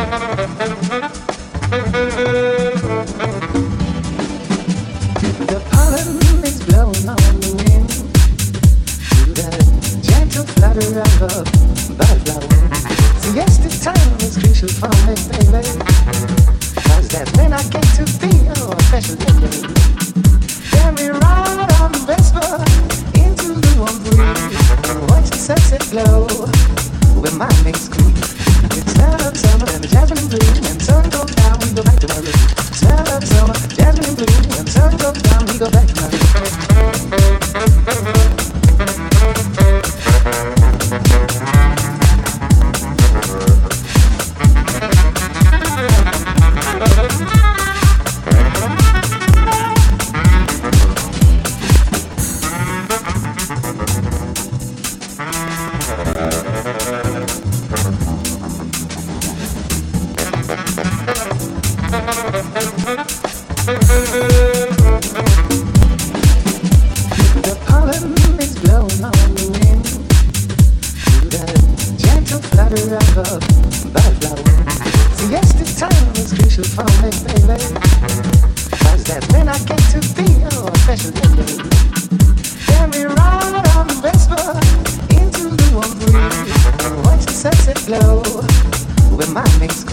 The pollen is blowing on the wind to the gentle flutter of a butterfly wing. Siesta time is crucial for me, baby, 'cause that's when I get to feel special lady. Then we ride on the Vespa into the warm breeze, watch the sunset glow with my mix creep. It's smell of summer and the jasmine and blue, and sun goes down, we go back to my room. Smell of summer, jasmine and blue, and sun goes down, we go back to my room. The pollen is blowing on the wind to the gentle flutter of a butterfly wing. Siesta time is crucial for me, baby, 'cause that's when I get to feel special lady. Then we ride on the Vespa into the warm breeze, watch the sunset glow with my mix.